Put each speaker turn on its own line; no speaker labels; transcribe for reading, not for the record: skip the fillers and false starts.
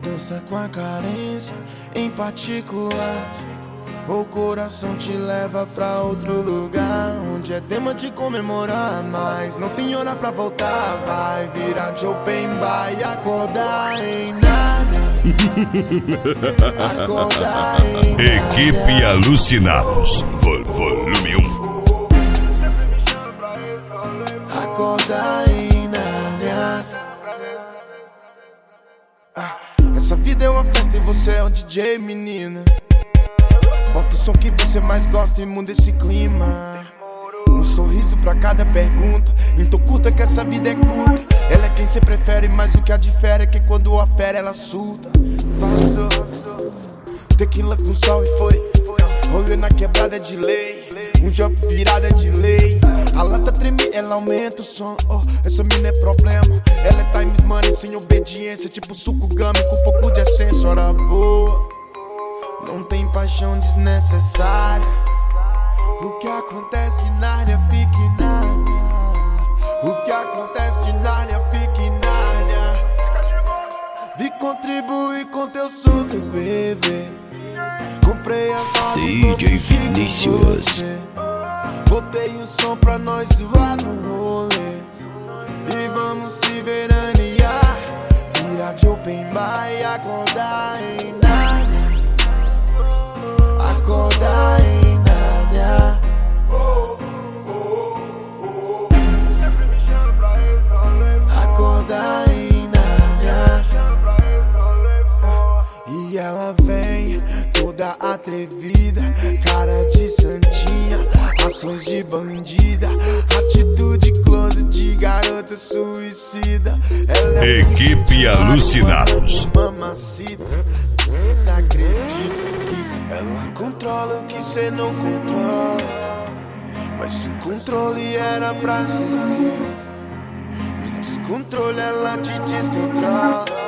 dança com a carência em particular. O coração te leva pra outro lugar, onde é tema de comemorar, mas não tem hora pra voltar. Vai virar de open bar e acordar em nada. Acordar em nada.
Equipe Alucinados, volume 1.
Acordar em Nárnia. Essa vida é uma festa e você é o DJ, menina. Bota o som que você mais gosta e muda esse clima. Um sorriso pra cada pergunta, então curta que essa vida é curta. Ela é quem cê prefere, mas o que a difere é que quando a fera ela surta. Vazou, tequila com sal e foi. Rolê na quebrada é de lei, um jump virada é de lei. A lata treme, ela aumenta o som. Oh, essa mina é problema. Ela é times money sem obediência, tipo suco gummy com um pouco de essência. Ora voa, não tem paixão desnecessária. O que acontece na área fica em Nárnia. O que acontece na área fica em Nárnia. Vi contribuir com teu surto, bebê. Comprei as horas
DJ Vinícius.
Botei um som pra nós zoar no rolê. E vamos se veranear. Virar de open bar e acordar em Nárnia. Acordar em Nárnia. Acordar em Nárnia. E ela vem toda atrevida, cara de santinha, ações de bandida, atitude close de garota suicida. Ela é
Equipe Alucinados.
Mamacita, cês acreditam que ela controla o que cê não controla, mas o controle era pra ser seu. No descontrole ela te descontrola.